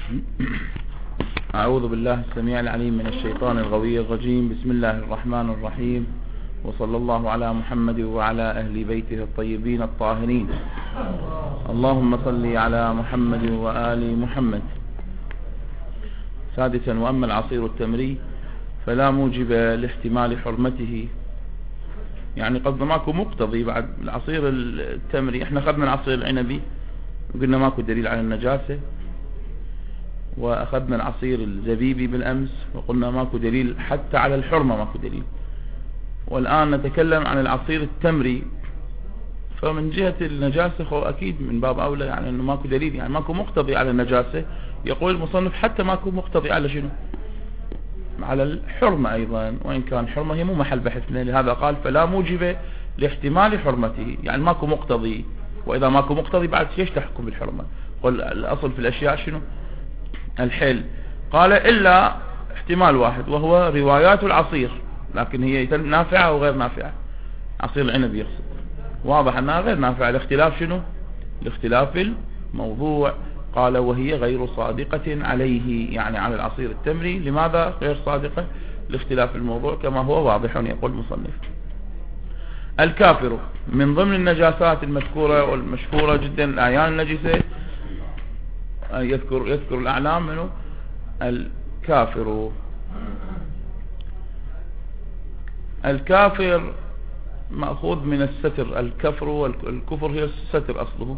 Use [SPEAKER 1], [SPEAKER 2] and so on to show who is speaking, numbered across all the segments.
[SPEAKER 1] أعوذ بالله السميع العليم من الشيطان الغوي الرجيم. بسم الله الرحمن الرحيم، وصلى الله على محمد وعلى أهل بيته الطيبين الطاهرين. اللهم صل على محمد وآل محمد. سادسا، وأما العصير التمري فلا موجب لاحتمال حرمته، يعني قصد ماكو مقتضي بعد العصير التمري. احنا اخذنا العصير العنبي وقلنا ماكو دليل على النجاسة، واخذنا العصير الزبيبي بالامس وقلنا ماكو دليل حتى على الحرمة، ماكو دليل. والان نتكلم عن العصير التمري، فمن جهة النجاسة اكيد من باب اولى يعني انه ماكو دليل، يعني ماكو مقتضي على النجاسة. يقول المصنف حتى ماكو مقتضي على شنو؟ على الحرمة ايضا، وان كان الحرمة هي مو محل بحثنا، لهذا قال فلا موجب لاحتمال حرمته، يعني ماكو مقتضي. واذا ماكو مقتضي بعد ليش تحكم بالحرمة؟ قل الاصل في الاشياء شنو؟ الحل. قال الا احتمال واحد وهو روايات العصير، لكن هي نافعة او غير نافعة. عصير العنب يقصد، واضح انها غير نافعة. الاختلاف شنو؟ الاختلاف الموضوع. قال وهي غير صادقة عليه، يعني على العصير التمري. لماذا غير صادقة؟ لاختلاف الموضوع كما هو واضح يقول المصنف. الكافر من ضمن النجاسات المذكورة والمشهورة جدا، الأعيان النجسة. يذكر الأعلام منه الكافر مأخوذ من الستر. الكفر والكفر هي الستر أصله.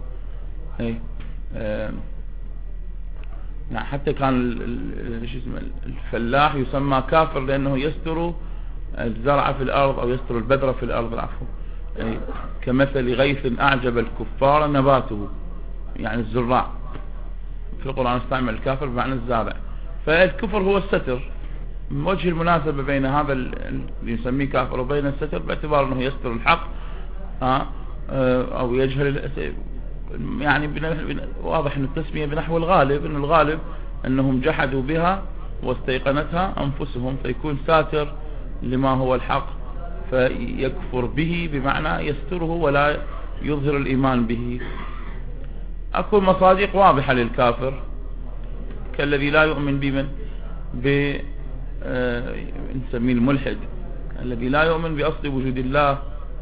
[SPEAKER 1] يعني حتى كان الفلاح يسمى كافر لأنه يستر الزرع في الأرض أو يستر البذرة في الأرض، العفو. كمثل غيث أعجب الكفار نباته، يعني الزراع. في القرآن استعمل الكافر بمعنى الزارع. فالكفر هو الستر. من وجه المناسبة بين هذا اللي يسميه كافر وبين الستر، باعتبار أنه يستر الحق أو يجهل، يعني واضح أن التسمية بنحو الغالب، أن الغالب أنهم جحدوا بها واستيقنتها أنفسهم، فيكون ساتر لما هو الحق، فيكفر به بمعنى يستره ولا يظهر الإيمان به. أكو مصادق واضحة للكافر، كالذي لا يؤمن بمن نسميه الملحد، الذي لا يؤمن بأصل وجود الله.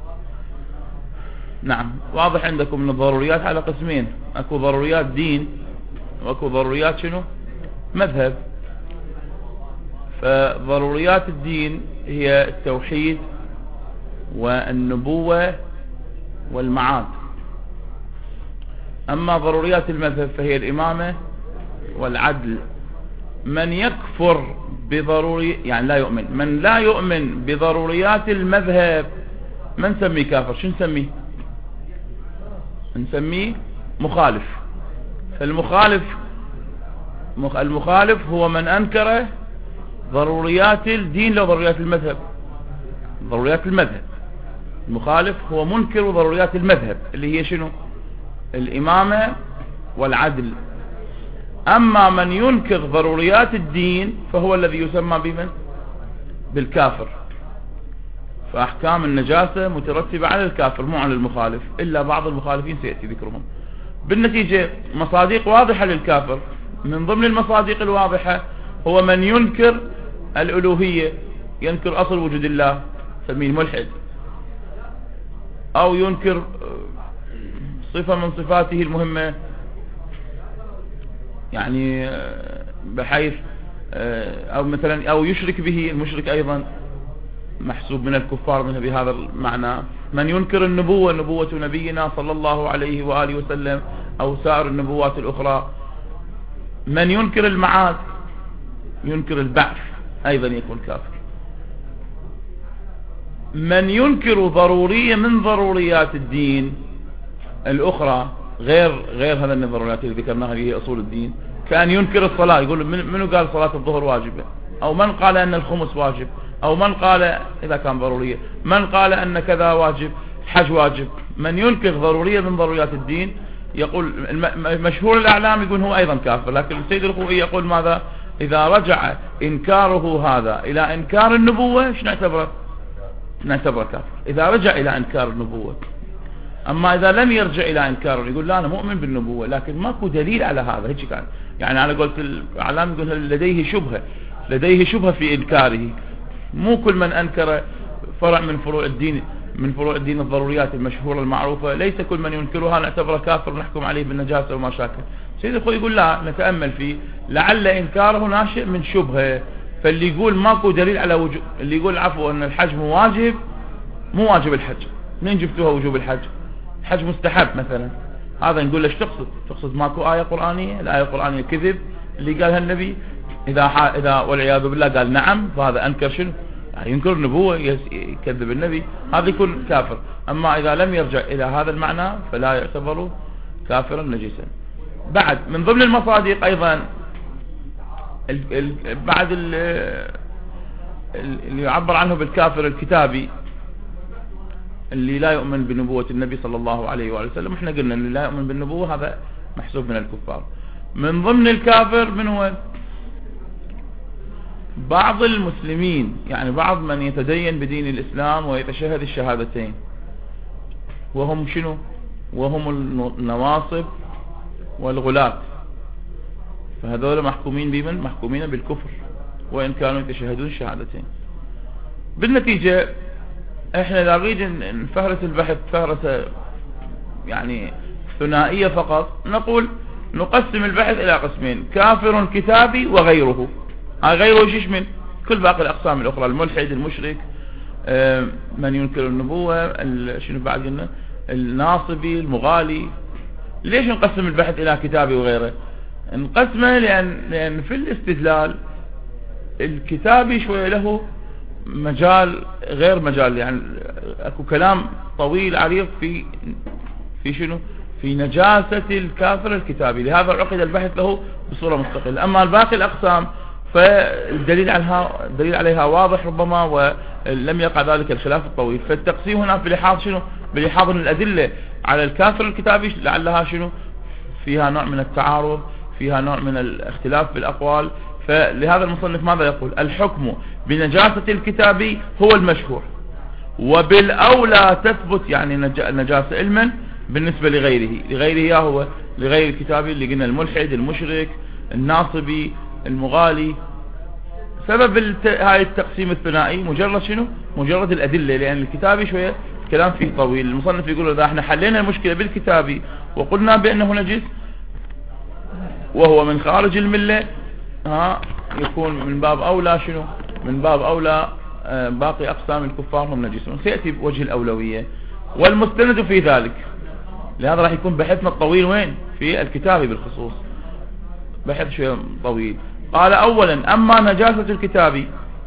[SPEAKER 1] نعم، واضح عندكم من الضروريات على قسمين، أكو ضروريات دين وأكو ضروريات شنو؟ مذهب. فضروريات الدين هي التوحيد والنبوة والمعاد. أما ضروريات المذهب فهي الإمامة والعدل. من يكفر بضروري، يعني لا يؤمن، من لا يؤمن بضروريات المذهب ما نسميه كافر. شو نسميه؟ نسميه مخالف. المخالف هو من أنكر ضروريات الدين لو ضروريات المذهب. ضروريات المذهب، المخالف هو منكر ضروريات المذهب اللي هي شنو؟ الإمامة والعدل. أما من ينكر ضروريات الدين فهو الذي يسمى بمن؟ بالكافر. فأحكام النجاسة مترتبة على الكافر مو على المخالف، إلا بعض المخالفين سيأتي ذكرهم. بالنتيجة مصادق واضحة للكافر. من ضمن المصادق الواضحة هو من ينكر الألوهية، ينكر أصل وجود الله، سميه الملحد. أو ينكر صفة من صفاته المهمة، يعني بحيث أو مثلا أو يشرك به. المشرك أيضا محسوب من الكفار منه بهذا المعنى. من ينكر النبوة، نبوة نبينا صلى الله عليه وآله وسلم أو سائر النبوات الأخرى. من ينكر المعاد، ينكر البعث، أيضا يكون كافر. من ينكر ضرورية من ضروريات الدين الأخرى غير هذا من الضروريات اللي ذكرناها هي أصول الدين، كان ينكر الصلاة. يقول منو قال صلاة الظهر واجبة؟ أو من قال أن الخمس واجب؟ أو من قال إذا كان ضرورية، من قال أن كذا واجب، حج واجب. من ينكر ضرورية من ضروريات الدين يقول مشهور الأعلام يقول هو أيضا كافر. لكن السيد الخوئي يقول ماذا؟ إذا رجع إنكاره هذا إلى إنكار النبوة ايش نعتبره كافر، إذا رجع إلى إنكار النبوة. أما إذا لم يرجع إلى إنكاره يقول لا أنا مؤمن بالنبوة لكن ماكو دليل على هذا، هيك كان يعني على قولة الإعلام يقول لديه شبهة في إنكاره. مو كل من أنكر فرع من فروع الدين الضروريات المشهورة المعروفة، ليس كل من ينكرها نعتبره كافر ونحكم عليه بالنجاسة وما شاكل. سيد الخوي يقول لا، نتأمل فيه، لعل إنكاره ناشئ من شبهة. فاللي يقول ماكو دليل على وجوب، اللي يقول عفوا أن الحج واجب، مو واجب الحج، منين جبتوها وجوب الحج؟ الحج مستحب مثلا، هذا نقول ليش تقصد ماكو آية قرآنية؟ الآية القرآنية كذب اللي قالها النبي، إذا والعياذ بالله قال نعم فهذا أنكر شنو؟ يعني ينكر النبوة، يكذب النبي، هذا يكون كافر. أما إذا لم يرجع إلى هذا المعنى فلا يعتبر كافرا نجسا. بعد من ضمن المصادق أيضا بعد اللي يعبر عنه بالكافر الكتابي اللي لا يؤمن بنبوة النبي صلى الله عليه وآله وسلم. احنا قلنا اللي لا يؤمن بالنبوة هذا محسوب من الكفار. من ضمن الكافر من هو؟ بعض المسلمين، يعني بعض من يتدين بدين الإسلام ويتشهد الشهادتين، وهم شنو؟ وهم النواصب والغلاة. فهذول محكومين بمن؟ محكومين بالكفر وإن كانوا يتشهدون الشهادتين. بالنتيجة احنا لا نريد نفهرس البحث فهرسة يعني ثنائية فقط، نقول نقسم البحث إلى قسمين: كافر كتابي وغيره. غيره شيش من كل باقي الأقسام الأخرى: الملحد، المشرك، من ينكر النبوة، شنو بعد قلنا، الناصبي، المغالي. ليش نقسم البحث إلى كتابي وغيره؟ نقسمه لأن في الاستدلال الكتابي شوية له مجال غير مجال، يعني اكو كلام طويل عريض في شنو؟ في نجاسة الكافر الكتابي، لهذا عقد البحث له بصورة مستقلة. اما الباقي الاقسام فالدليل عليها واضح ربما، ولم يقع ذلك الخلاف الطويل. فالتقسيم هنا بلحاظ شنو؟ بلحاظ الادلة على الكافر الكتابي لعلها شنو؟ فيها نوع من التعارض، فيها نوع من الاختلاف بالاقوال. فلهذا المصنف ماذا يقول؟ الحكم بنجاسة الكتابي هو المشهور، وبالأولى تثبت يعني نجاسة علما بالنسبة لغيره هو لغير الكتابي اللي قلنا الملحد، المشرك، الناصبي، المغالي. سبب هاي التقسيم الثنائي مجرد شنو؟ مجرد الأدلة، لأن الكتابي شوية كلام فيه طويل. المصنف يقول إذا احنا حلينا المشكلة بالكتابي وقلنا بأنه نجس وهو من خارج الملة، يكون من باب أولى شنو؟ من باب أولى باقي أقسام الكفار هم نجسون. سيأتي بوجه الأولوية والمستند في ذلك. لهذا راح يكون بحثنا الطويل وين؟ في الكتابي بالخصوص، بحث شوية طويل. قال أولا: أما نجاسة الكتابي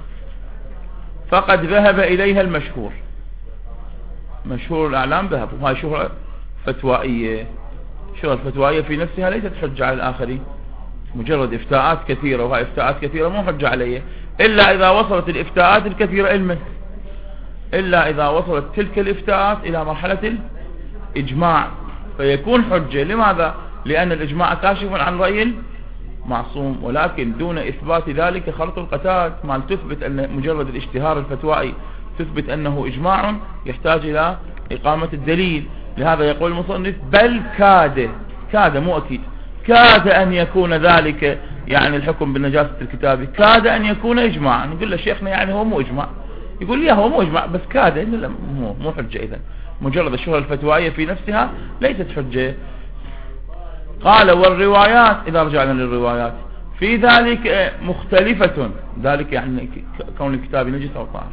[SPEAKER 1] فقد ذهب إليها المشهور. مشهور الأعلام ذهبوا، وهي شهرة فتوائية. شهرة فتوائية في نفسها ليست حجة على الآخرين، مجرد افتاءات كثيرة، وهي افتاءات كثيرة مو حجة عليه، إلا إذا وصلت الافتاءات الكثيرة علما، إلا إذا وصلت تلك الافتاءات إلى مرحلة الإجماع فيكون حجة. لماذا؟ لأن الإجماع كاشف عن رأي معصوم، ولكن دون إثبات ذلك خلط القتاد. ما تثبت أن مجرد الاشتهار الفتوائي تثبت أنه إجماع، يحتاج إلى إقامة الدليل. لهذا يقول المصنف: بل كاد مو أكيد، كاد أن يكون ذلك، يعني الحكم بالنجاسة الكتابي كاد أن يكون إجماعا. نقول له شيخنا يعني هو مو إجماع، يقول لي هو مو إجماع بس كاد، مو حجة. إذن مجرد الشهرة الفتوائية في نفسها ليست حجة. قال: والروايات، إذا رجعنا للروايات في ذلك مختلفة، ذلك يعني كون الكتاب نجس أو طاهر،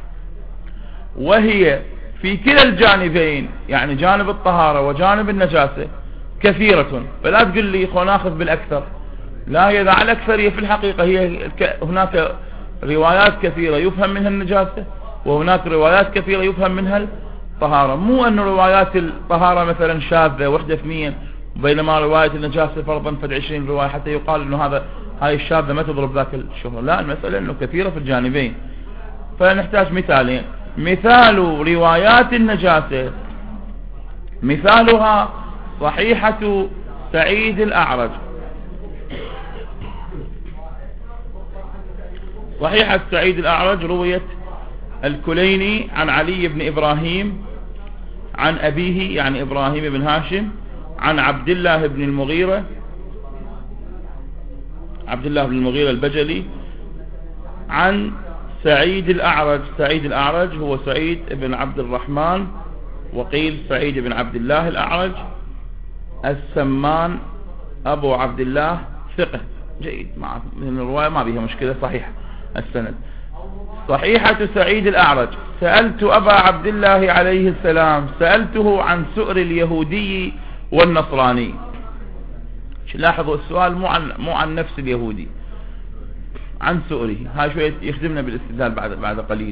[SPEAKER 1] وهي في كلا الجانبين، يعني جانب الطهارة وجانب النجاسة كثيرة. فلا تقول لي ناخذ بالأكثر، لا، هي على الأكثر هي في الحقيقة هناك روايات كثيرة يفهم منها النجاسة، وهناك روايات كثيرة يفهم منها الطهارة. مو أن روايات الطهارة مثلا شاذة وحدة اثنين، بينما رواية النجاسة فرضا فد 20 رواية حتى يقال أنه هاي الشاذة ما تضرب ذاك الشهر. لا، المسألة أنه كثيرة في الجانبين. فنحتاج مثالين: مثال روايات النجاسة مثالها صحيحة سعيد الأعرج. صحيحة سعيد الأعرج رويت الكليني عن علي بن إبراهيم عن أبيه يعني إبراهيم بن هاشم عن عبد الله بن المغيرة عبد الله بن المغيرة البجلي عن سعيد الأعرج. سعيد الأعرج هو سعيد بن عبد الرحمن، وقيل سعيد بن عبد الله الأعرج السمان أبو عبد الله، ثقة جيد، مع من الرواية ما بيها مشكلة، صحيح السند. صحيحة سعيد الأعرج: سألت أبا عبد الله عليه السلام، سألته عن سؤر اليهودي والنصراني. لاحظوا السؤال مو عن نفس اليهودي، عن سؤره. هاي شوية يخدمنا بالاستدلال بعد قليل.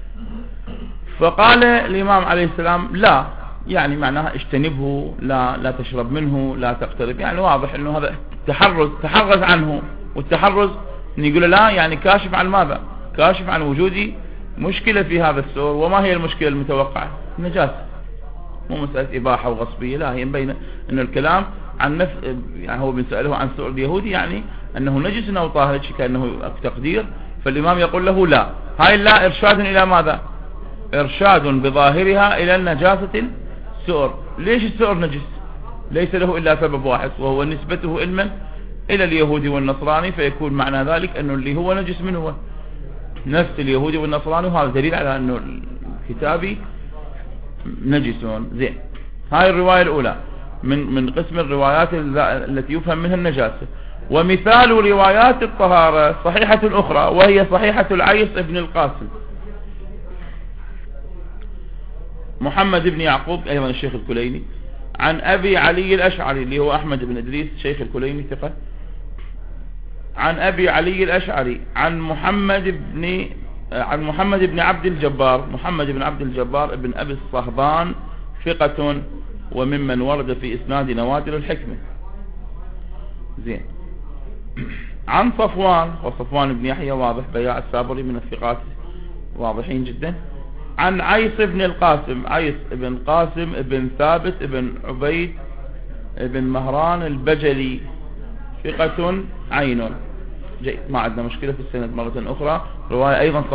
[SPEAKER 1] فقال الإمام عليه السلام: لا، يعني معناها اجتنبه، لا تشرب منه، لا تقترب. يعني واضح انه هذا تحرز عنه، والتحرز نقول لا يعني كاشف عن ماذا؟ كاشف عن وجود مشكلة في هذا السؤر. وما هي المشكلة المتوقعة؟ نجاسة، مو مسألة إباحة وغصبية، لا، هي مبينة أن الكلام عن نفس، يعني هو بنسأله عن سؤر اليهودي يعني أنه نجس أو طاهر، كأنه تقدير. فالإمام يقول له لا، هاي لا إرشاد إلى ماذا؟ إرشاد بظاهرها إلى النجاسة السؤر. ليش السؤر نجس؟ ليس له إلا سبب واحد، وهو نسبته علما إلى اليهودي والنصراني، فيكون معنى ذلك أنه اللي هو نجس منه هو نفس اليهودي والنصراني، وهذا دليل على أنه الكتابي نجسون. زين، هاي الرواية الأولى من قسم الروايات التي يفهم منها النجاسة. ومثال روايات الطهارة صحيحة أخرى، وهي صحيحة العيص ابن القاسم محمد بن يعقوب، أيضا الشيخ الكليني، عن أبي علي الأشعري اللي هو أحمد بن إدريس شيخ الكليني ثقة، عن أبي علي الأشعري عن محمد بن عبد الجبار، محمد بن عبد الجبار ابن أبي الصهبان، ثقة وممن ورد في إسناد نوادر الحكمة. زين. عن صفوان بن يحيى، واضح، بياع السابري، من الثقات واضحين جدا. عن عيص بن القاسم، عيص بن قاسم بن ثابت بن عبيد بن مهران البجلي، ثقة عين. جيد، ما عندنا مشكلة في السند. مرة أخرى رواية أيضا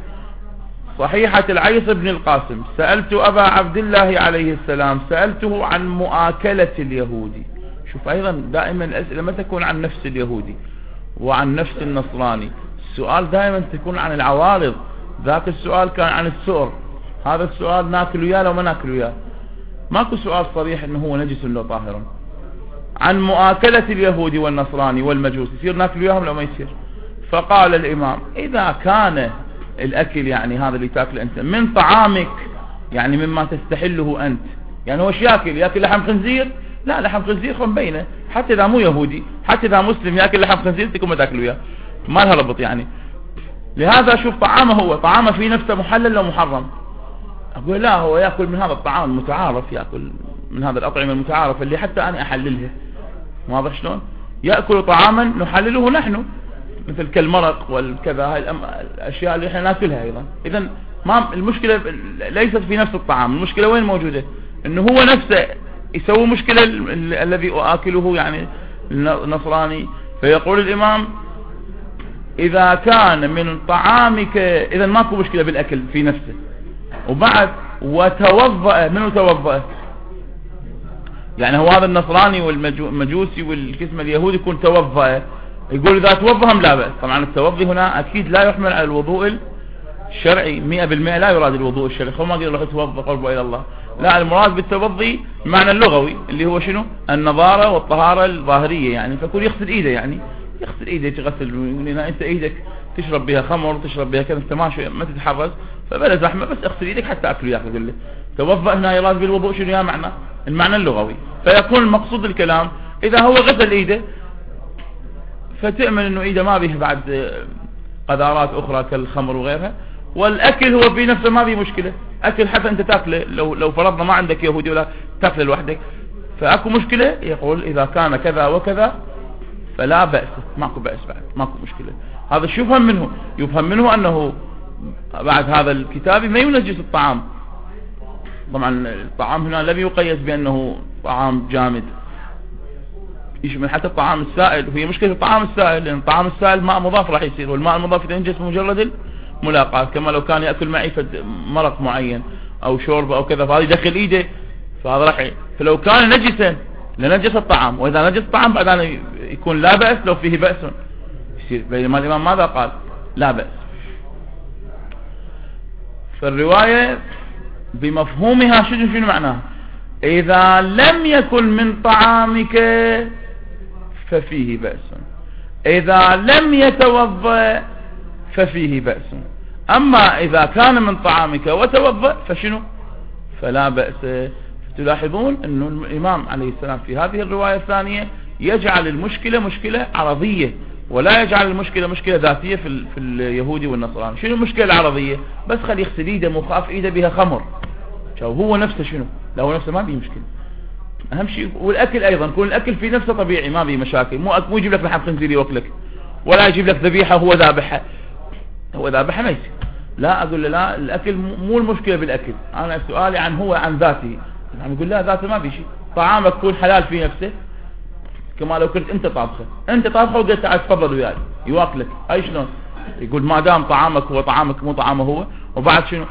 [SPEAKER 1] صحيحة العيص بن القاسم: سألت أبا عبد الله عليه السلام، سألته عن مؤاكلة اليهودي. شوف أيضا دائما الأسئلة ما تكون عن نفس اليهودي وعن نفس النصراني، السؤال دائما تكون عن العوارض. ذاك السؤال كان عن السؤر، هذا السؤال ناكل وياه لو ما ناكل وياه، ماكو سؤال صريح انه هو نجس لو طاهر. عن مؤاكلة اليهودي والنصراني والمجوس، يصير ناكل وياهم لو ما يصير. فقال الإمام: إذا كان الأكل، يعني هذا اللي تاكله أنت، من طعامك، يعني مما تستحله أنت، يعني هو ياكل لحم خنزير؟ لا، لحم خنزير خم بينه، حتى إذا مو يهودي، حتى إذا مسلم ياكل لحم خنزير تكون ما تاكل وياه، ما لها ربط يعني. لهذا شوف طعامه في نفسه محلل لو محرم. أقول لا، هو يأكل من هذا الطعام المتعارف، يأكل من هذا الأطعمة المتعارف اللي حتى أنا أحللها، واضح شلون؟ يأكل طعاما نحلله نحن، مثل كالمرق والكذا، هاي الأشياء اللي احنا ناكلها أيضا. إذن ما المشكلة ليست في نفس الطعام، المشكلة وين موجودة؟ إنه هو نفسه يسوي مشكلة الذي أكله، يعني النصراني. فيقول الإمام: إذا كان من طعامك، إذا ماكو مشكلة بالأكل في نفسه. وبعد وتوضأ، منه توضأ، يعني هو هذا النصراني والمجوسي والقسم اليهودي يكون توضأ، يقول إذا توضأهم لا بأس. طبعا التوضي هنا أكيد لا يحمل على الوضوء الشرعي 100%، لا يراد الوضوء الشرعي، هو ما قال له توضأ قربه إلى الله، لا، المراد بالتوضي معنى اللغوي اللي هو شنو؟ النظارة والطهارة الظاهرية، يعني فكل يغسل إيده، يعني يغسل إيده، تغسل، أنت إيدك تشرب بها خمر، تشرب بها كذا، انت ما تتحرز، فبلا زحمة، بس اغسل ايدك حتى اكله ياكل كله. توضأ هنا يراد بالوضوء شنو يا معنى؟ المعنى اللغوي. فيكون المقصود الكلام اذا هو غسل ايده فتأمن انه ايده ما به بعد قذارات اخرى كالخمر وغيرها، والاكل هو في نفسه ما به مشكلة، اكل حتى انت تاكله، لو فرضنا ما عندك يهودي ولا تاكله لوحدك فاكو مشكلة. يقول اذا كان كذا وكذا فلا بأس، ماكو بأس، بعد ماكو مشكلة. هذا شو يفهم منه؟ يفهم منه أنه بعد هذا الكتاب ما ينجس الطعام. طبعا الطعام هنا لم يقيد بأنه طعام جامد، يشمل حتى الطعام السائل، وهي مشكلة الطعام السائل، لأن الطعام السائل ماء مضاف راح يصير، والماء المضاف ينجس بمجرد الملاقاة، كما لو كان يأكل معي مرق معين أو شوربة أو كذا، فهذا يدخل إيده فهذا راح، فلو كان نجسا لنجس الطعام، وإذا نجس الطعام بعد يكون لا بأس لو فيه بأس. يصير، بينما الإمام ماذا قال؟ لا بأس. فالرواية بمفهومها شنو معناها؟ إذا لم يكن من طعامك ففيه بأس، إذا لم يتوضأ ففيه بأس، أما إذا كان من طعامك وتوضأ فشنو؟ فلا بأس. تلاحظون أن الإمام عليه السلام في هذه الرواية الثانية يجعل المشكلة مشكلة عرضية، ولا يجعل المشكلة مشكلة ذاتية في اليهودي والنصراني. شنو المشكلة العرضية؟ بس خلي يغسل ايده، مو خاف ايده بها خمر، هو نفسه شنو؟ لا هو نفسه ما بيه مشكلة. اهم شيء والاكل ايضا، كون الاكل في نفسه طبيعي ما بيه مشاكل، مو يجيب لك لحم خنزير يوكلك، ولا يجيب لك ذبيحة هو ذابحها، هو ذابحها ما يصير. لا اقول له لا، الاكل مو المشكلة بالاكل، انا سؤالي عن ذاته. يعني يقول لا ذاته ما بيه شيء، طعامك يكون حلال في نفسه، كما لو كنت انت طابخه وقلت تعال تفضل وياي يواكلك، اي شلون؟ يقول ما دام طعامك هو طعامك مو طعامه هو، وبعد شنو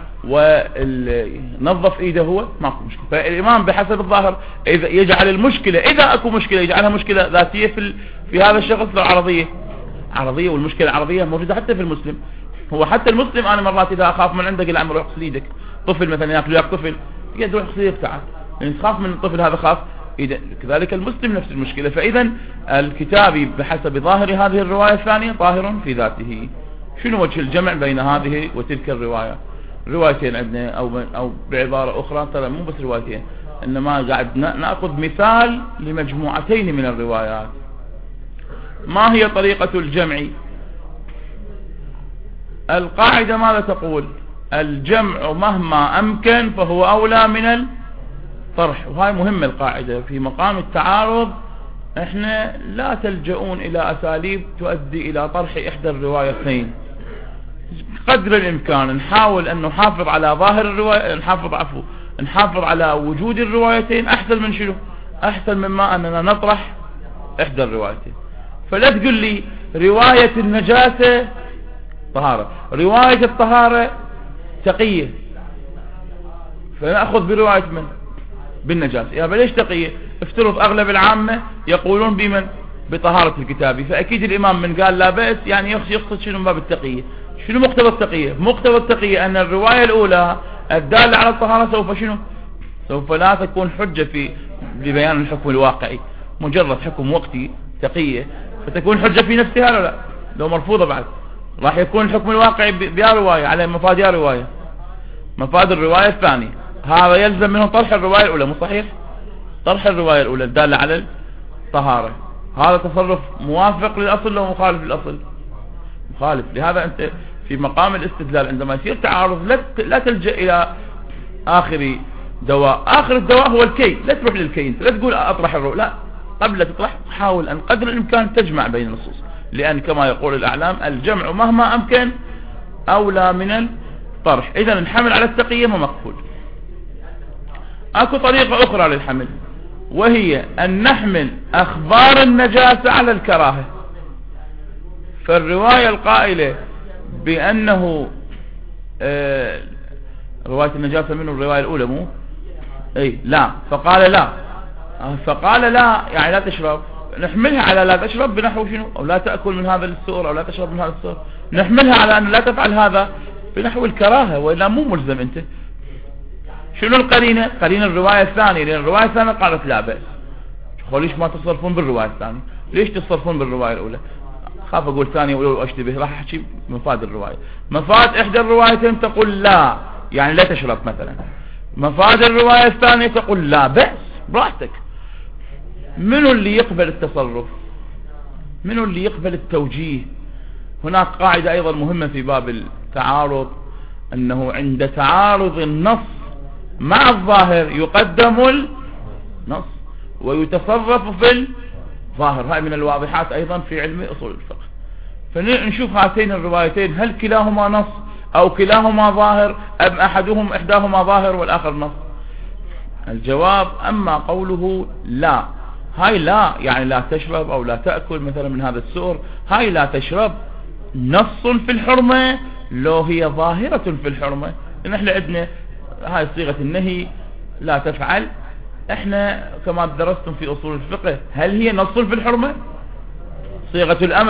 [SPEAKER 1] ونظف ايده هو، ماكو مشكله. فالامام بحسب الظاهر اذا يجعل المشكله، اذا اكو مشكله يجعلها مشكله ذاتيه في هذا الشخص، عرضيه، والمشكله العرضيه موجوده حتى في المسلم. هو حتى المسلم انا مرات اذا اخاف من عندك العمر روح اغسل ايدك، طفل مثلا ياكل وياك طفل، يقعد روح اغسل ايدك تعال، يعني تخاف من الطفل هذا، خاف إذا كذلك المسلم نفس المشكلة. فإذا الكتابي بحسب ظاهر هذه الرواية الثانية طاهر في ذاته. شنو وجه الجمع بين هذه وتلك الرواية؟ روايتين عندنا أو بعبارة أخرى، ترى مو بس روايتين، إنما قاعد نأخذ مثال لمجموعتين من الروايات. ما هي طريقة الجمع؟ القاعدة ماذا تقول؟ الجمع مهما أمكن فهو أولى من طرح. وهاي مهمة القاعدة. في مقام التعارض احنا لا تلجؤون الى اساليب تؤدي الى طرح احدى الروايتين، قدر الامكان نحاول ان نحافظ على ظاهر الرواية، نحافظ على وجود الروايتين، احسن من شنو؟ احسن مما اننا نطرح احدى الروايتين. فلا تقول لي رواية النجاسة طهارة، رواية الطهارة تقية، فنأخذ برواية من؟ بالنجاسة. يا ليش تقية؟ افترض اغلب العامة يقولون بمن؟ بطهارة الكتابي، فاكيد الامام من قال لا بأس يعني يقصد شنو؟ باب التقية. شنو مقتضى التقية؟ مقتضى التقية ان الرواية الاولى الدالة على الطهارة سوف شنو؟ سوف لا تكون حجة في ببيان الحكم الواقعي، مجرد حكم وقتي تقية، فتكون حجة في نفسها ولا لا؟ لو مرفوضة بعد راح يكون الحكم الواقعي بيا رواية على مفاد يا رواية، مفاد الرواية الثانية. هذا يلزم منه طرح الرواية الأولى، مو صحيح؟ طرح الرواية الأولى الدالة على الطهارة. هذا تصرف موافق للأصل لو مخالف للأصل؟ مخالف. لهذا أنت في مقام الاستدلال عندما يصير تعارض لا تلجأ إلى آخر دواء. آخر الدواء هو الكي، لا تروح للكي، لا تقول أطرح الرواية، لا، قبل تطرح حاول أن قدر الإمكان تجمع بين النصوص، لأن كما يقول الأعلام الجمع مهما أمكن أولى من الطرح. إذا الحمل على التقية ما مقبول. اكو طريقة اخرى للحمل، وهي ان نحمل اخبار النجاسة على الكراهة. فالرواية القائلة بانه رواية النجاسة منه الرواية الاولى مو لا، فقال لا يعني لا تشرب، نحملها على لا تشرب بنحو شنو؟ او لا تأكل من هذا السؤر، او لا تشرب من هذا السؤر، نحملها على ان لا تفعل هذا بنحو الكراهة، وإلا مو ملزم انت. شنو القرينة؟ قرينة الرواية الثانية، لأن الرواية الثانية قالت لا بأس. ليش ما تصرفون بالرواية الثانية؟ ليش تصرفون بالرواية الأولى؟ خاف أقول ثانية ولو أشتبه، راح أحكي مفاد الرواية. مفاد إحدى الروايتين تقول لا يعني لا تشرب مثلا، مفاد الرواية الثانية تقول لا بأس براحتك. منو اللي يقبل التصرف؟ منو اللي يقبل التوجيه؟ هناك قاعدة أيضا مهمة في باب التعارض، أنه عند تعارض النص مع الظاهر يقدم النص ويتصرف في الظاهر. هاي من الواضحات أيضا في علم أصول الفقه. فنشوف هاتين الروايتين هل كلاهما نص أو كلاهما ظاهر، أم إحداهما ظاهر والآخر نص؟ الجواب أما قوله لا، هاي لا يعني لا تشرب أو لا تأكل مثلا من هذا السؤر، هاي لا تشرب نص في الحرمة لو هي ظاهرة في الحرمة. لأن احنا عندنا هاي صيغة النهي لا تفعل، احنا كما درستم في اصول الفقه هل هي نص في الحرمة؟ صيغة الامر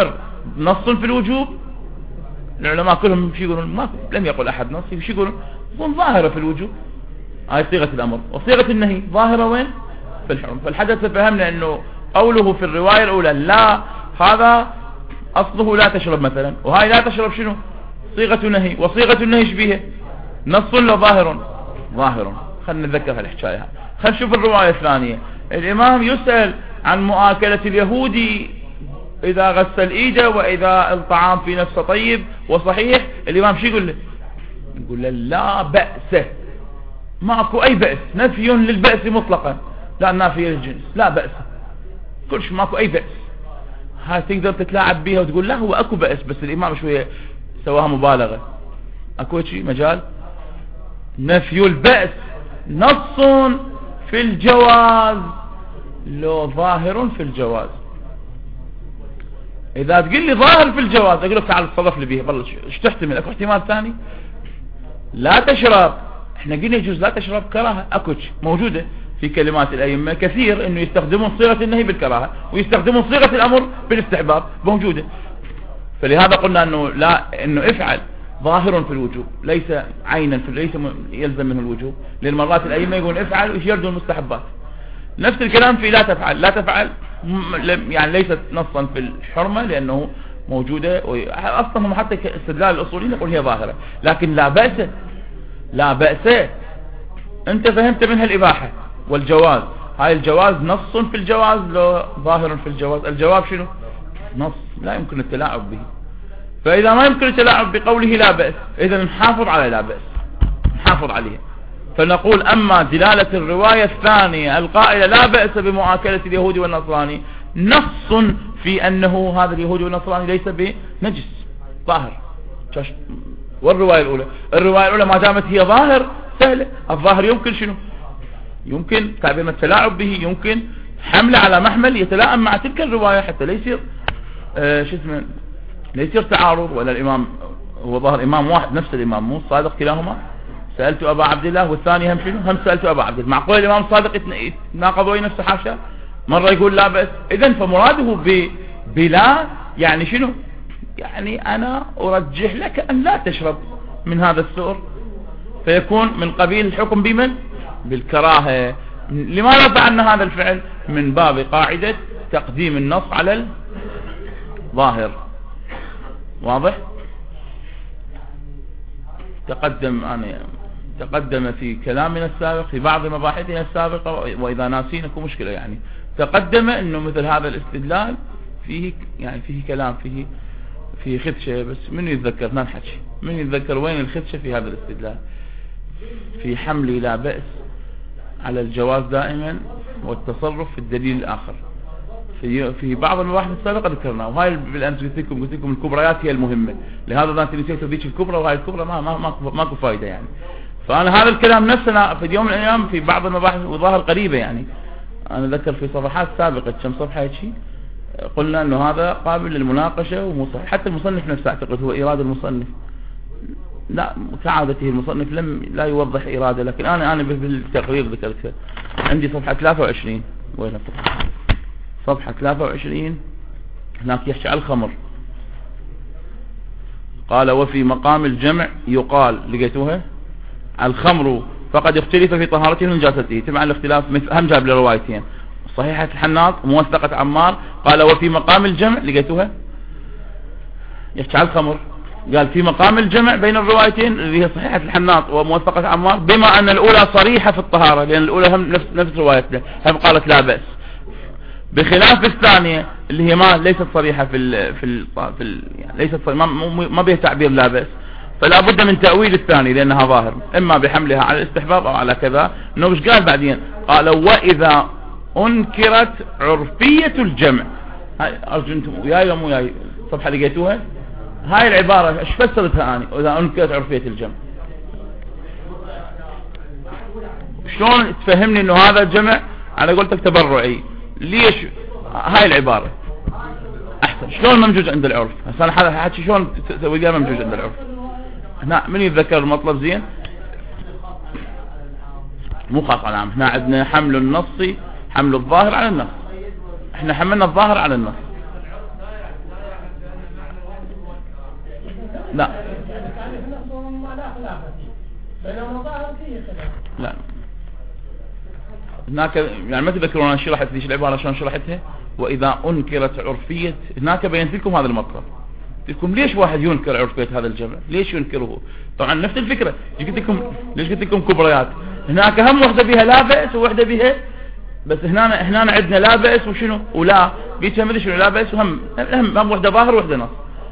[SPEAKER 1] نص في الوجوب، العلماء كلهم شو يقولون؟ ما لم يقل احد نص، شو يقولون؟ يقولون ظاهرة في الوجوب، هاي صيغة الامر. وصيغة النهي ظاهرة وين؟ في الحرم. فالحدث فهمنا انه قوله في الرواية الاولى لا، هذا اصله لا تشرب مثلا، وهاي لا تشرب شنو؟ صيغة نهي. وصيغة النهي شبيهه نص ولا ظاهر؟ ظاهر. خلينا نتذكر هالحكاية. خلينا نشوف الرواية الثانية. الامام يسأل عن مؤاكلة اليهودي اذا غسل ايده واذا الطعام في نفسه طيب وصحيح. الامام شو يقول له؟ يقول له لا بأس، ماكو اي بأس، نفي للبأس مطلقا، لا نافية للجنس، لا بأس، كل شيء ماكو اي بأس. هاي تقدر تتلاعب بيها وتقول لا هو اكو بأس، بس الامام شوية سواها مبالغة، اكو شيء مجال. نفي البأس نص في الجواز لو ظاهر في الجواز. اذا تقول لي ظاهر في الجواز اقول لك تعال تصرف لي بيه، والله ايش تحتمل؟ اكو احتمال ثاني؟ لا تشرب، احنا قلنا يجوز لا تشرب كراهه، اكو موجوده في كلمات الائمه كثير انه يستخدمون صيغه النهي بالكراهه ويستخدمون صيغه الامر بالاستحباب، موجوده. فلهذا قلنا انه لا، انه افعل ظاهر في الوجوب ليس عينا في، ليس يلزم منه الوجوب، لان مرات الائمه يقولون افعل ويشردوا المستحبات. نفس الكلام في لا تفعل. لا تفعل يعني ليست نصا في الحرمه لانه موجوده، اصلا هم حتى استدلال الاصوليين يقول هي ظاهره. لكن لا بأس، لا بأس انت فهمت منها الاباحه والجواز. هاي الجواز نص في الجواز لو ظاهر في الجواز. الجواب شنو؟ نص لا يمكن التلاعب به. فاذا ما يمكن التلاعب بقوله لا بأس، اذا نحافظ على لا بأس، نحافظ عليه. فنقول اما دلالة الرواية الثانية القائلة لا بأس بمؤاكلة اليهود والنصراني نص في انه هذا اليهودي والنصراني ليس بنجس ظاهر. والرواية الاولى، الرواية الاولى ما دامت هي ظاهر سهلة. الظاهر يمكن شنو؟ يمكن تعبير التلاعب به، يمكن حمله على محمل يتلائم مع تلك الرواية حتى لا يصير شو اسمه، لا يصير تعارض. ولا الامام هو ظهر امام واحد نفس الامام مو صادق كلاهما. سألت ابا عبد الله والثاني هم شنو؟ هم سألت ابا عبد الله. معقول الامام صادق يتناقض وين نفسه؟ حاشا. مرة يقول لا بأس، اذا فمراده بلا يعني شنو؟ يعني انا ارجح لك ان لا تشرب من هذا السؤر، فيكون من قبيل الحكم بمن؟ بالكراهة. لماذا فعلنا هذا الفعل؟ من باب قاعدة تقديم النص على الظاهر. واضح؟ تقدم في كلامنا السابق في بعض مباحثنا السابقة، واذا ناسين اكو مشكلة يعني. تقدم انه مثل هذا الاستدلال فيه يعني فيه كلام، فيه خدشة، بس من يتذكر؟ ما نحكي من يتذكر وين الخدشة في هذا الاستدلال؟ في حمل لا بأس على الجواز دائما والتصرف في الدليل الآخر. في بعض المباحث السابقة ذكرناه، وهاي بالأمس قلت لكم الكبريات هي المهمة. لهذا أنت نسيت ذيك الكبرى، وهاي الكبرى ماكو فايدة يعني. فأنا هذا الكلام نفسنا في يوم من الأيام في بعض المباحث وظاهر قريبة يعني. أنا ذكر في صفحات سابقة كم صفحة هيك قلنا أنه هذا قابل للمناقشة، حتى المصنف نفسه أعتقد هو إيراد المصنف، لا كعادته المصنف لا يوضح إرادة، لكن أنا بالتقرير ذكرتها عندي صفحة 23. وين صفحة 23 هناك يحكي على الخمر. قال وفي مقام الجمع يقال، لقيتوها؟ الخمر فقد اختلف في طهارته ونجاسته. تبع الاختلاف هم جاب لي روايتين، صحيحة الحناط وموثقة عمار. قال وفي مقام الجمع، لقيتوها؟ يحكي على الخمر، قال في مقام الجمع بين الروايتين اللي هي صحيحة الحناط وموثقة عمار، بما أن الأولى صريحة في الطهارة، لأن الأولى هم نفس روايتنا هم قالت لا بأس، بخلاف الثانية اللي هي ليست صريحة يعني ليست ما بها تعبير لا بأس. فلا بد من تأويل الثاني لأنها ظاهر، إما بحملها على الاستحباب أو على كذا. إنه مش قال بعدين؟ قال وإذا أنكرت عرفية الجمع. هاي أرجنتم وياي ومو وياي صفحة لقيتوها؟ هاي العبارة ايش فسرتها أنا؟ إذا أنكرت عرفية الجمع، شلون تفهمني إنه هذا الجمع؟ أنا قلتك تبرعي، ليش هاي العبارة أحسن؟ شلون ممجوز عند العرف؟ هسه أنا حكي شلون تسوي لها ممجوز عند العرف؟ هنا من يتذكر المطلب زين؟ مو خاص على عام. هنا عندنا حمل النص، حمل الظاهر على النص. احنا حملنا الظاهر على النص. لا لا هناك يعني ما تذكرون انا شرحت ليش العبارة شلون شرحتها. واذا انكرت عرفية، هناك بينت لكم هذا المطلب، لكم ليش واحد ينكر عرفية هذا الجمع، ليش ينكره؟ طبعا نفس الفكرة. ليش قلت لكم كبريات؟ هناك هم وحدة بها لا بأس ووحدة بها بس. هنا عندنا لا بأس وشنو ولا بيتها مدري شنو لا بأس، وهم وحدة ظاهر وحدة نص.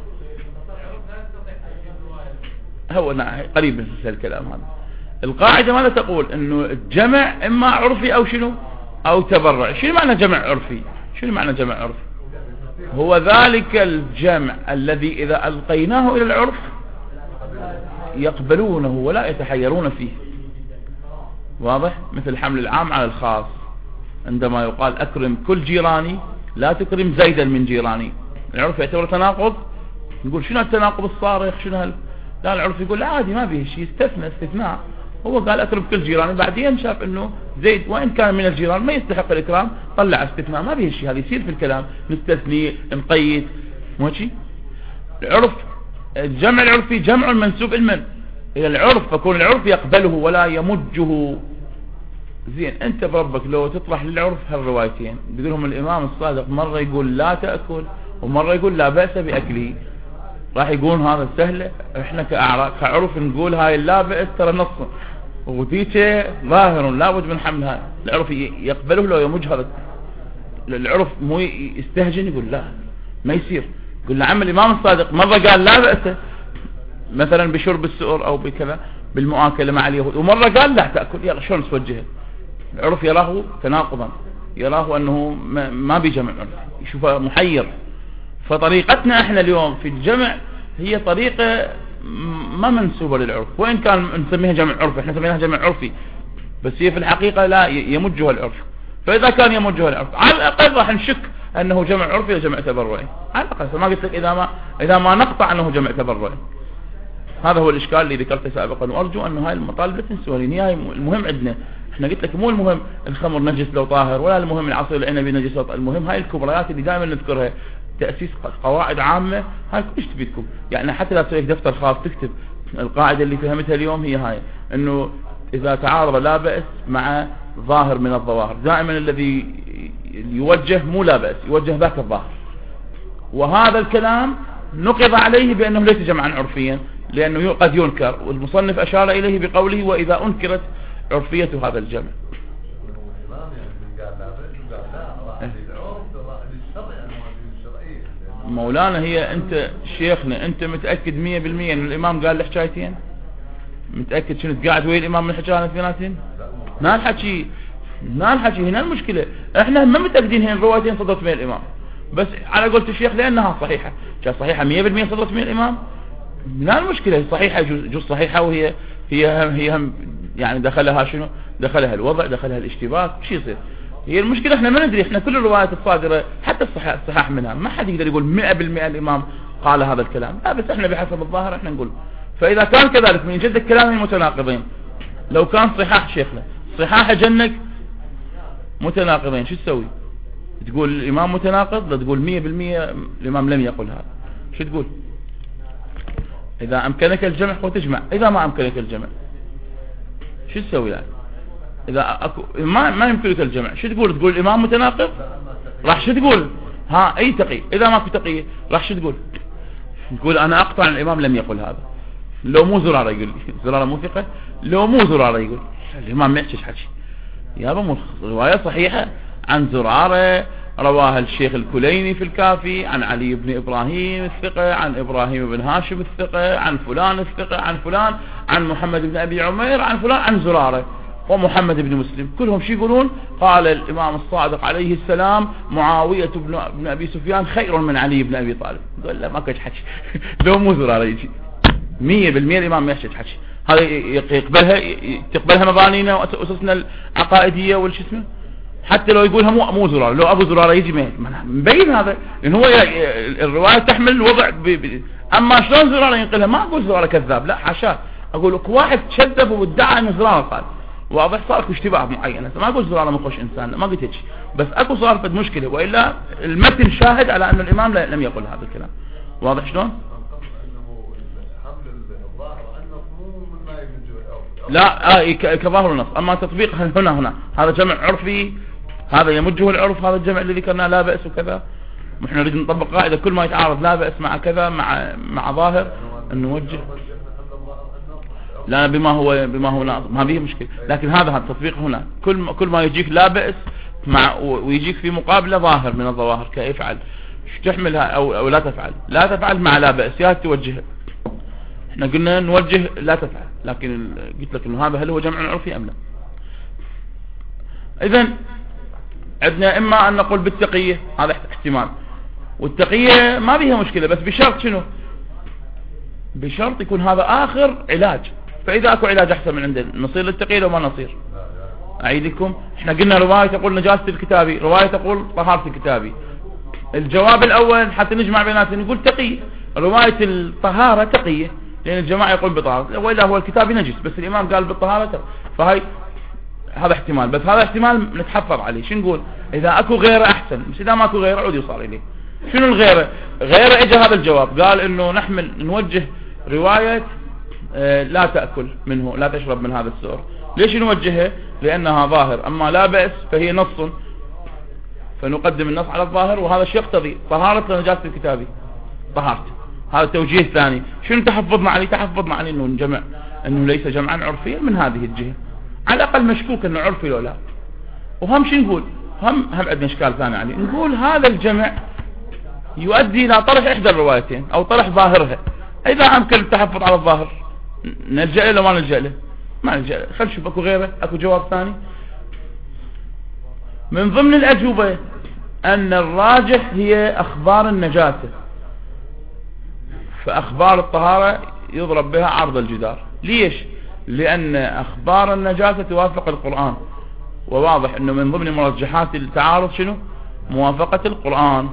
[SPEAKER 1] هو قريب من الكلام هذا. القاعدة ماذا تقول؟ انه الجمع اما عرفي او شنو او تبرع. شنو معنى جمع عرفي؟ شنو معنى جمع عرفي؟ هو ذلك الجمع الذي اذا القيناه الى العرف يقبلونه ولا يتحيرون فيه. واضح؟ مثل حمل العام على الخاص، عندما يقال اكرم كل جيراني لا تكرم زيدا من جيراني. العرف يعتبر تناقض، نقول شنو التناقض الصارخ شنو لا العرف يقول عادي ما فيه شيء، استثناء. هو قال اكرم كل جيراني، بعدين شاف انه زيد وان كان من الجيران ما يستحق الاكرام، طلع استثناء. ما فيه شيء، هذا يصير في الكلام، نستثني نقيد مو شيء. العرف الجمع العرفي جمع منسوب الى العرف، فكون العرف يقبله ولا يمجه. زين انت بربك لو تطرح للعرف هالروايتين، بيقولهم الامام الصادق مرة يقول لا تأكل ومرة يقول لا بأس بأكله، راح يقول هذا سهلة. احنا كعرف نقول هاي لا بأس ترى نص وذيك ظاهر لا بد من حملها. العرف يقبله لو يمج هذا. العرف مو يستهجن يقول لا ما يصير. يقول نعم الامام الصادق مرة قال لا بأس مثلا بشرب السؤر او بكذا بالمؤاكلة مع اليهود، ومرة قال لا تأكل. يلا شلون نسوجه؟ العرف يراه تناقضا، يراه انه ما بيجمع عرف، يشوفه محير. فطريقتنا احنا اليوم في الجمع هي طريقة ما منسوبة للعرف، وإن كان نسميها جمع عرفي، احنا نسميها جمع عرفي، بس هي في الحقيقة لا يمجها العرف. فإذا كان يمجها العرف على الأقل راح نشك أنه جمع عرفي أو جمع تبرعي على الأقل. ما قلت لك إذا ما نقطع أنه جمع تبرعي. هذا هو الإشكال اللي ذكرته سابقا، وأرجو أن هاي المطالب لا تنسوها، لأن هي المهم عندنا. احنا قلت لك مو المهم الخمر نجس لو طاهر، ولا المهم العصير العنبي نجس، المهم هاي الكبريات اللي دائما نذكرها، تأسيس قواعد عامة. هاي كلش تفيدكم، يعني حتى لا تسوي دفتر خاص تكتب القاعدة اللي فهمتها اليوم هي هاي، انه اذا تعارض لا بأس مع ظاهر من الظواهر، دائما الذي يوجه مو لا بأس، يوجه ذاك الظاهر. وهذا الكلام نقض عليه بأنه ليس جمعا عرفيا، لأنه قد ينكر، والمصنف أشار إليه بقوله وإذا أنكرت عرفية هذا الجمع. مولانا هي انت شيخنا، انت متأكد 100% ان الامام قال الحكايتين؟ متأكد شنو قاعد ويا الامام من الحكاية الاثنين؟ ما الحكي هنا المشكلة. احنا ما متأكدين هنا الروايتين صدرت من الامام، بس على قولة الشيخ لانها صحيحة. كان صحيحة 100% صدرت من الامام، لا المشكلة صحيحة جزء صحيحة، وهي يعني دخلها شنو؟ دخلها الوضع، دخلها الاشتباك، شو يصير؟ هي المشكلة احنا ما ندري. احنا كل الروايات الصادرة حتى الصحاح منها ما حد يقدر يقول 100% الامام قال هذا الكلام، لا، بس احنا بحسب الظاهر احنا نقول. فاذا كان كذلك من جد الكلام متناقضين، لو كان صحاح شيخنا صحاح جنك متناقضين، شو تسوي؟ تقول الامام متناقض، لا تقول 100% الامام لم يقل هذا، شو تقول؟ اذا امكنك الجمع وتجمع، اذا ما امكنك الجمع شو تسوي يعني؟ اذا ما يمكنك الجمع شو تقول؟ تقول الامام متناقض؟ راح شو تقول؟ اي تقي. اذا ماكو تقي راح شو تقول؟ تقول انا اقطع ان الامام لم يقل هذا. لو مو زرارة يقول لي، زرارة مو ثقة، لو مو زرارة يقول الامام ما يحكيش حكي يابا. رواية صحيحة عن زرارة رواها الشيخ الكليني في الكافي عن علي بن إبراهيم الثقة، عن إبراهيم بن هاشم الثقة، عن فلان الثقة، عن فلان، عن محمد بن أبي عمير، عن فلان، عن زرارة ومحمد بن مسلم. كلهم شي يقولون؟ قال الإمام الصادق عليه السلام معاوية بن أبي سفيان خير من علي بن أبي طالب. قال لا ما كنت حكي لو مو زرارة يجي 100% الإمام ما يحكي حكي. هذا تقبلها مبانينا وأسسنا العقائدية والشسمة، حتى لو يقولها مو زرارة، لو أبو زرارة يجي مبين هذا، لأن هو الرواية تحمل الوضع أما شلون زرارة ينقلها؟ ما أقول زرارة كذاب، لا حاشا، أقول لك واحد كذب وادعى أن زرارة قال، واضح صار اكو اشتباه معين. ما أقول زرارة مخوش إنسان، ما قلت هيك، بس أكو صار فد مشكلة، وإلا المتن شاهد على أن الإمام لم يقل هذا الكلام. واضح شلون؟ لا كظاهر النص. اما تطبيق هنا هذا جمع عرفي، هذا يمجه العرف، هذا الجمع اللي ذكرناه لا بأس وكذا. نحن نريد نطبق قاعدة كل ما يتعارض لا بأس مع كذا مع ظاهر أن نوجه لا بما هو ناقض، ما به مشكلة. لكن هذا التطبيق هنا كل ما يجيك لا بأس ويجيك في مقابلة ظاهر من الظواهر كافعل تحملها أو لا تفعل. لا تفعل مع لا بأس يا توجه. احنا قلنا نوجه لا تفعل، لكن قلت لك انه هذا هل هو جمع عرفي ام لا. اذن عندنا اما ان نقول بالتقية، هذا احتمال، والتقية ما بيها مشكلة، بس بشرط شنو؟ بشرط يكون هذا اخر علاج. فاذا اكو علاج احسن من عندنا نصير للتقية لو ما نصير. اعيد لكم، احنا قلنا رواية تقول نجاسة الكتابي، رواية تقول طهارة الكتابي. الجواب الاول حتى نجمع بيناتهم نقول تقية، رواية الطهارة تقية لان الجماعة يقول بطهارة، والا هو الكتابي نجس بس الامام قال بالطهارة. فهي هذا احتمال، بس هذا احتمال نتحفظ عليه. شو نقول؟ اذا اكو غيره احسن، مش اذا ما اكو غيره عود يوصل اليه. شنو الغيره؟ غيره اجى هذا الجواب قال انه نوجه رواية لا تأكل منه، لا تشرب من هذا السؤر. ليش نوجهها؟ لانها ظاهر، اما لا بأس فهي نص، فنقدم النص على الظاهر، وهذا الشيء يقتضي طهارة نجاسة الكتابي طهارته. هذا التوجيه الثاني. شنو تحفظنا عليه؟ تحفظنا عليه انه نجمع انه ليس جمعا عرفيا من هذه الجهة، على الاقل مشكوك انه عرفي لو لا. وهم شو نقول؟ هم عندنا اشكال ثاني عليه، نقول هذا الجمع يؤدي الى طرح احدى الروايتين او طرح ظاهرها. اذا امكن التحفظ على الظاهر نلجأ له ما نلجأ له؟ ما نلجأ له. خلينا نشوف اكو غيره، اكو جواب ثاني. من ضمن الاجوبة ان الراجح هي اخبار النجاسة، فاخبار الطهارة يضرب بها عرض الجدار. ليش؟ لان اخبار النجاسة توافق القرآن، وواضح انه من ضمن مرجحات التعارض شنو؟ موافقة القرآن.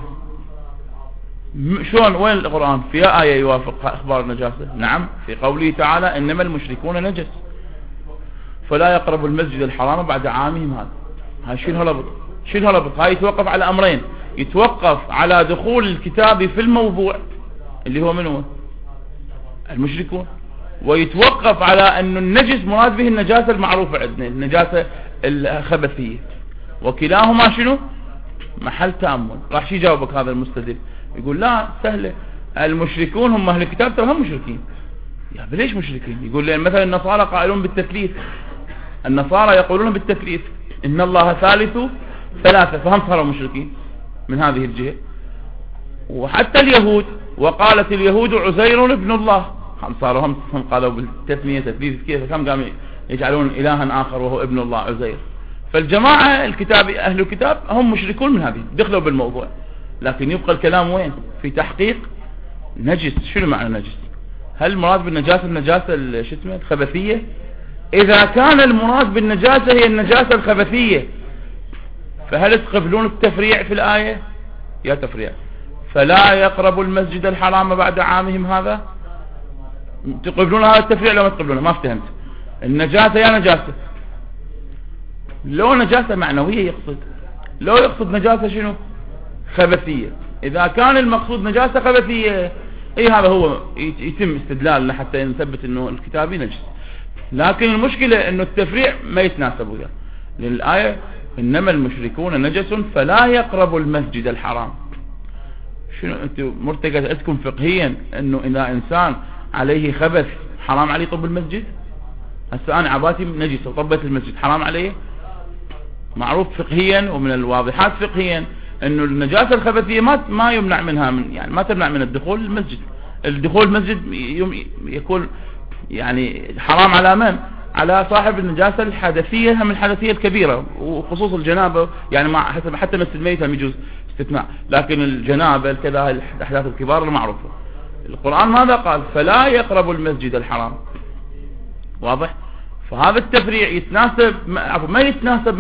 [SPEAKER 1] شلون؟ وين القرآن؟ في آية يوافق اخبار النجاسة؟ نعم، في قوله تعالى انما المشركون نجس فلا يقربوا المسجد الحرام بعد عامهم هذا. هاي شنو هالربط؟ شنو هالربط؟ هاي يتوقف على امرين، يتوقف على دخول الكتاب في الموضوع اللي هو من هو؟ المشركون، ويتوقف على أن النجس مراد به النجاسة المعروفة عندنا، النجاسة الخبثية، وكلاهما شنو؟ محل تأمل. راح شي يجاوبك هذا المستدل؟ يقول لا سهلة، المشركون هم أهل الكتاب ترى هم مشركين. يا ليش مشركين؟ يقول لأن مثلا النصارى قائلون بالتثليث، النصارى يقولون بالتثليث إن الله ثالث ثلاثة، فهم صاروا مشركين من هذه الجهة. وحتى اليهود، وقالت اليهود عزير ابن الله، صاروا هم قالوا بالتثنية تثليث كيف، كم قاموا يجعلون إلها آخر وهو ابن الله عزير. فالجماعة الكتاب أهل الكتاب هم مشركون من هذه، دخلوا بالموضوع. لكن يبقى الكلام وين؟ في تحقيق نجس. شنو معنى نجس؟ هل المراد بالنجاسة النجاسة الشتمة الخبثية؟ إذا كان المراد بالنجاسة هي النجاسة الخبثية، فهل تقبلون التفريع في الآية؟ يا تفريع فلا يقربوا المسجد الحرام بعد عامهم هذا، تقبلون هذا التفريع لو ما تقبلونه؟ ما افتهمت. النجاسة يا نجاسة، لو نجاسة معنوية يقصد، لو يقصد نجاسة شنو؟ خبثية. إذا كان المقصود نجاسة خبثية هذا هو يتم استدلالنا حتى نثبت انه الكتابي نجس. لكن المشكلة انه التفريع ما يتناسب وياه، لأن الآية انما المشركون نجس فلا يقربوا المسجد الحرام. شنو انتم مرتكز عندكم فقهيا انه اذا انسان عليه خبث حرام عليه طب المسجد؟ هسه انا عباتي نجسه وطبت المسجد حرام عليه؟ معروف فقهيا ومن الواضحات فقهيا انه النجاسة الخبثية ما يمنع منها، يعني ما تمنع من الدخول المسجد. الدخول المسجد يكون يعني حرام على من؟ على صاحب النجاسة الحدثية، هم الحدثية الكبيرة، وخصوص الجنابة، يعني مع حتى مس الميت هم يجوز استثناء، لكن الجنابة كذا الأحداث الكبار المعروفة. القرآن ماذا قال؟ فلا يقربوا المسجد الحرام. واضح؟ فهذا التفريع يتناسب ما يتناسب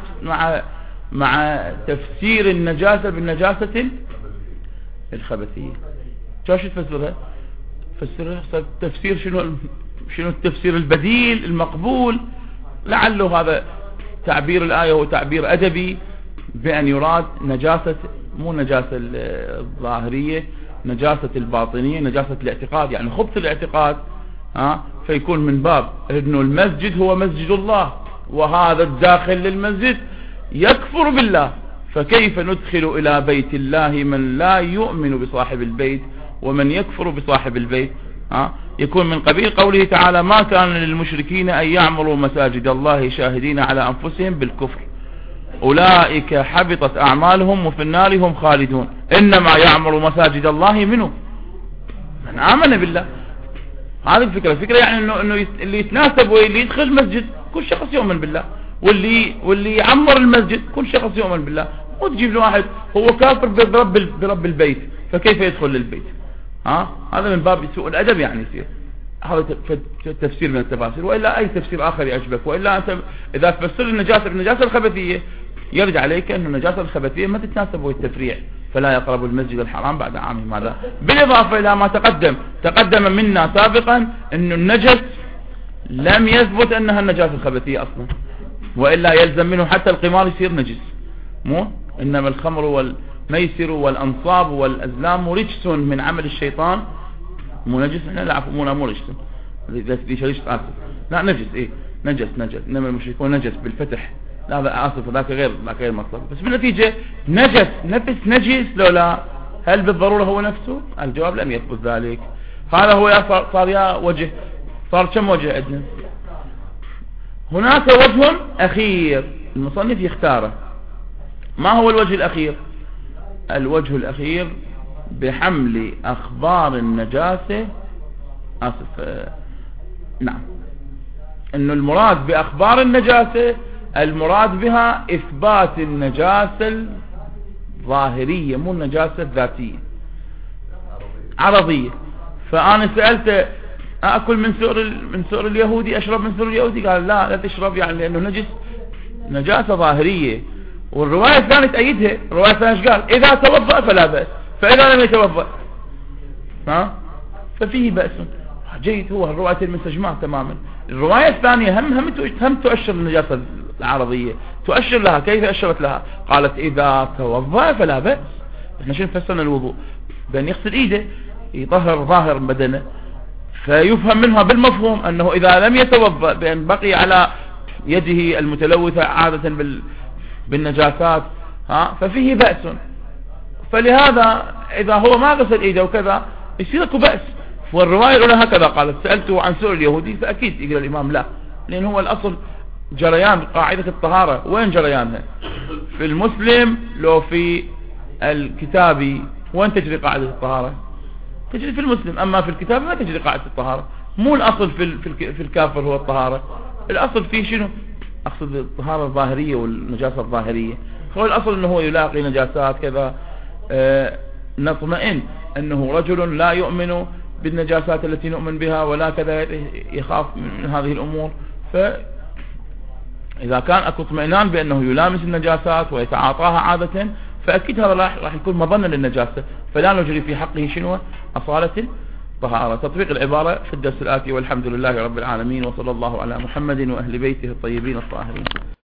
[SPEAKER 1] مع تفسير النجاسة بالنجاسة الخبثية. شو تفسرها؟ فسرها تفسير شنو التفسير البديل المقبول؟ لعله هذا تعبير الآية هو تعبير أدبي بأن يراد نجاسة، مو نجاسة الظاهرية، نجاسة الباطنية، نجاسة الاعتقاد، يعني خبث الاعتقاد فيكون من باب انه المسجد هو مسجد الله، وهذا الداخل للمسجد يكفر بالله، فكيف ندخل الى بيت الله من لا يؤمن بصاحب البيت ومن يكفر بصاحب البيت؟ يكون من قبيل قوله تعالى: ما كان للمشركين ان يعمروا مساجد الله شاهدين على انفسهم بالكفر اولئك حبطت اعمالهم وفي النار هم خالدون. انما يعمر مساجد الله منه من آمن بالله. هذه الفكرة يعني انه اللي يتناسب واللي يدخل المسجد كل شخص يؤمن بالله، واللي يعمر المسجد كل شخص يؤمن بالله. وتجيب له واحد هو كافر برب البيت فكيف يدخل للبيت؟ هذا من باب سوء الادب يعني يصير. هذا تفسير من التفاسير، والا اي تفسير اخر يعجبك. والا انت اذا تفسر النجاسة بالنجاسة الخبثية يرجع عليك ان النجاسة الخبثية ما تتناسب والتفريع، فلا يقرب المسجد الحرام بعد عامه هذا. بالاضافة الى ما تقدم منا سابقا انه النجس لم يثبت انها النجاسة الخبثية اصلا، والا يلزم منه حتى القمار يصير نجس، مو انما الخمر والميسر والانصاب والازلام رجس من عمل الشيطان. مو نجس، لا عفوا مو رجس، لا نجس، نجس انما المشركون نجس بالفتح، لا هذا اسف ذاك غير مطلب. بس بالنتيجة نجس نفس نجس لولا، هل بالضرورة هو نفسه؟ الجواب لم يثبت ذلك. هذا هو صار يا وجه، صار كم وجه عندنا؟ هناك وجه اخير المصنف يختاره. ما هو الوجه الاخير؟ الوجه الاخير بحمل اخبار النجاسة، نعم، انه المراد باخبار النجاسة المراد بها اثبات النجاسة الظاهرية مو النجاسة الذاتية عرضية. فانا سألت اكل من سؤر اليهودي، اشرب من سؤر اليهودي؟ قال لا تشرب، يعني لانه نجاسة ظاهرية. والرواية الثانية تأيدها، الرواية الثانية قال اذا توضأ فلا بأس، فاذا لم يتوضأ ففيه بأس. جيد، هو الروايتين منسجمان تماما. الرواية الثانية هم تؤشر النجاسة العرضية، تؤشر لها. كيف أشرت لها؟ قالت إذا توضأ فلا بأس. احنا شنو فسرنا الوضوء؟ بأن يغسل إيده يطهر ظاهر بدنه، فيفهم منها بالمفهوم أنه إذا لم يتوضأ بأن بقي على يده المتلوثة عادة بالنجاسات ففيه بأس. فلهذا إذا هو ما غسل إيده وكذا يصير اكو بأس. والرواية الأولى هكذا قالت: سألته عن سؤال اليهودي، فأكيد يقول الإمام لا، لأن هو الأصل جريان قاعدة الطهارة. وين جريانها؟ في المسلم لو في الكتابي وين تجري قاعدة الطهارة؟ تجري في المسلم. أما في الكتاب ما تجري قاعدة الطهارة. مو الأصل في الكافر هو الطهارة، الأصل فيه شنو؟ أقصد الطهارة الظاهرية والنجاسة الظاهرية. هو الأصل أنه هو يلاقي نجاسات كذا، نطمئن أنه رجل لا يؤمن بالنجاسات التي نؤمن بها ولا كذا، يخاف من هذه الأمور. فإذا كان أكو اطمئنان بأنه يلامس النجاسات ويتعاطاها عادة، فأكيد هذا راح يكون مظنة للنجاسة، فلا نجري في حقه شنو؟ أصالة طهارة. تطبيق العبارة في الدرس الآتي، والحمد لله رب العالمين، وصلى الله على محمد وأهل بيته الطيبين الطاهرين.